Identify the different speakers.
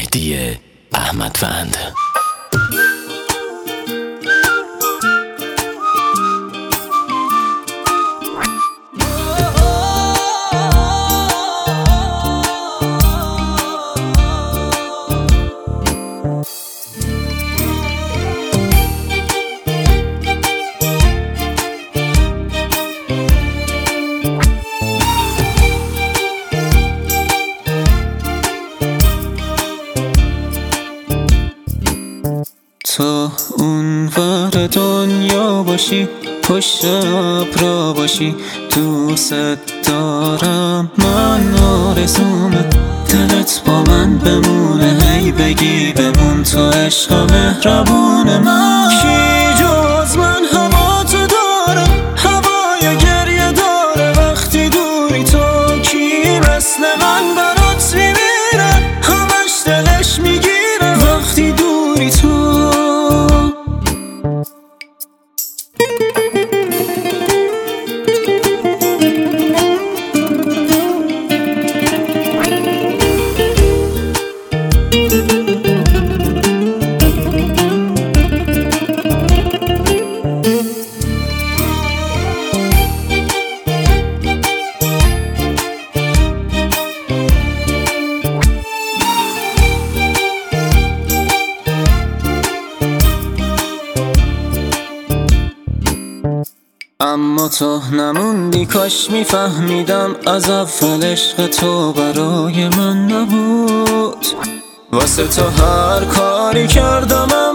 Speaker 1: جدی احمدوند.
Speaker 2: تو اون ور دنیا باشی، پشت ابرا باشی، دوست دارم من، آرزومه دلت با من بمونه، هی بگی بمون تو عشق مهربون من. کی جز من هوا تو داره، هوای گریه داره وقتی دوری تو، کی مثل من برات میمیره، همش دلش میگیره وقتی دوری تو. اما تو نموندی، کاش میفهمیدم از اول عشق تو برای من نبود. واسه تو هر کاری کردم